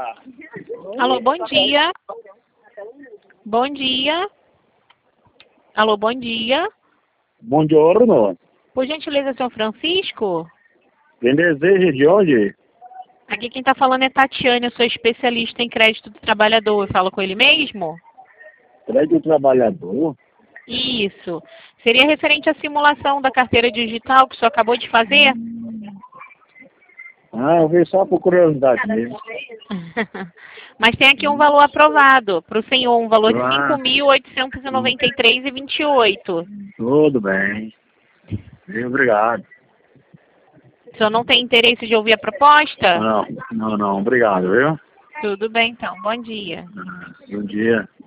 Alô, bom dia. Bom dia. Alô, bom dia. Buongiorno. Por gentileza, senhor Francisco? Quem deseja de onde? Aqui quem está falando é Tatiana, eu sou especialista em crédito do trabalhador. Eu falo com ele mesmo? Crédito do trabalhador? Isso. Seria referente à simulação da carteira digital que o senhor acabou de fazer? Eu vi só por curiosidade mesmo. Mas tem aqui um valor aprovado para o senhor, um valor de R$ Ah. 5.893,28. Tudo bem. Obrigado. O senhor não tem interesse de ouvir a proposta? Não, obrigado, viu? Tudo bem, então. Bom dia. Bom dia.